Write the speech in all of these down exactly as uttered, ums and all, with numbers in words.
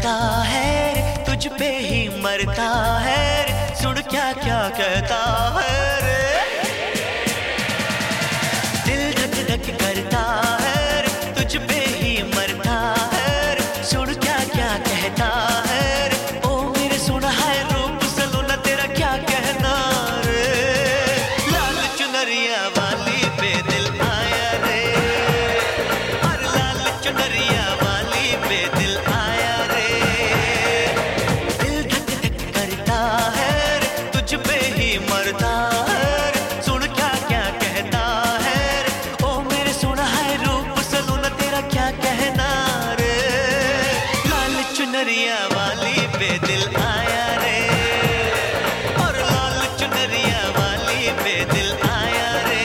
करता है रे, तुझ पे ही मरता है रे, सुन क्या क्या कहता है रे। दिल धक धक करता है रे, तुझ पे ही मरता है रे, सुन क्या क्या कहता है रे। ओ मेरे सुन है रूप सलोना तेरा क्या कहना रे। लाल चुनरिया वाली पे दिल आया रे, और लाल चुनरिया वाली पे दिल आया रे। दिल धक धक करता है रे, तुझ पे ही मरता है रे, सुन क्या क्या कहता है रे। ओ मेरे सुन है रूप सलोना तेरा क्या कहना रे। लाल चुनरिया वाली पे दिल आया रे, और लाल चुनरिया वाली पे दिल आया रे।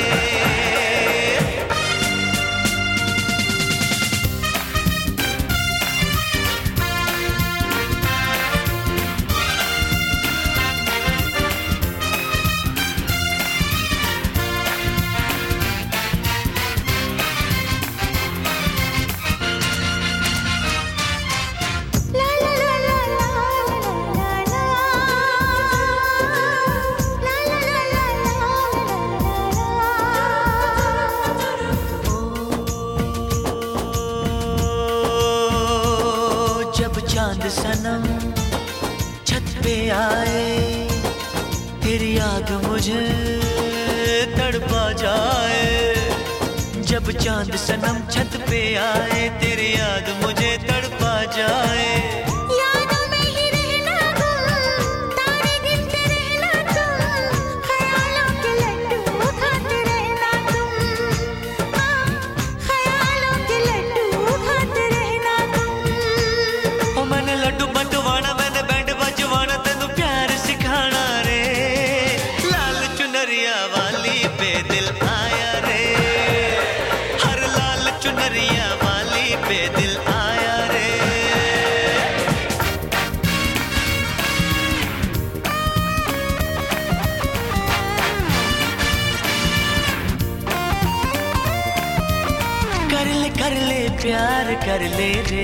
जब चांद सनम छत पे आए, तेरी याद मुझे तड़पा जाए। जब चांद सनम छत पे आए, तेरी याद मुझे तड़पा जाए। यादों में ही रहना तुम, तारे गिनते रहना तुम, ख्यालों के लड्डू खाते रहना तुम, हाँ, ख्यालों के लड्डू खाते रहना तुम। ओ मैंने लड्डू बंटवाना, मैंने बैंड बजवाना, तेनू प्यार सिखाना रे। लाल चुनरिया वाली पे दिल आया रे, हर लाल चुनरिया वाली पे दिल आया रे। कर ले कर ले प्यार कर ले रे,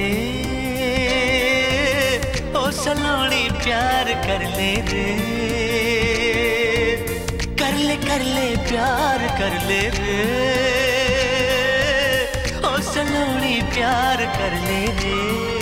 ओ सलोनी प्यार कर ले रे। कर ले कर ले प्यार कर ले रे, ओ सलोनी प्यार कर ले रे।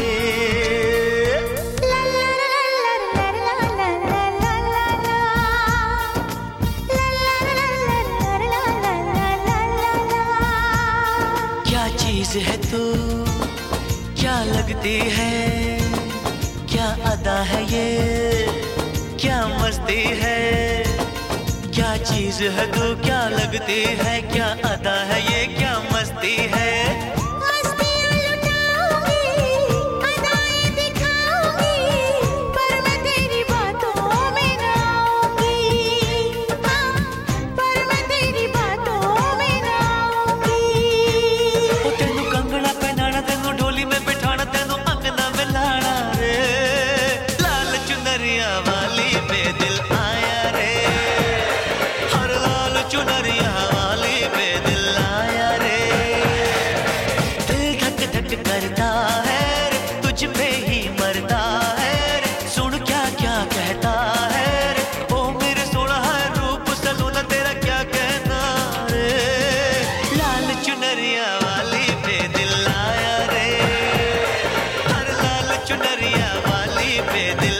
क्या चीज है तू, क्या लगती है, क्या अदा है ये, क्या मस्ती है। क्या चीज है तू, क्या लगती है, क्या अदा है ये, क्या मस्ती है। मस्तियाँ लुटाऊंगी, अदाएं दिखाऊंगी, पर मैं तेरी बातों में ना आऊंगी, हाँ, पर मैं तेरी बातों में ना आऊंगी। ओ तेनू कंगना पहनाना, तेनू डोली में बिठाना, तेनू अंगना में लाना रे। लाल चुनरिया वाली पे दिल आया रे, हर लाल चुनरिया वाली पे दिल आया रे। दिल धक धक करता है रे, तुझ पे ही मरता है रे, सुन क्या क्या कहता है रे। ओ मेरे सोना है रूप सलोना तेरा क्या कहना रे। लाल चुनरिया वाली पे दिल आया रे, हर लाल चुनरिया वाली पे दिल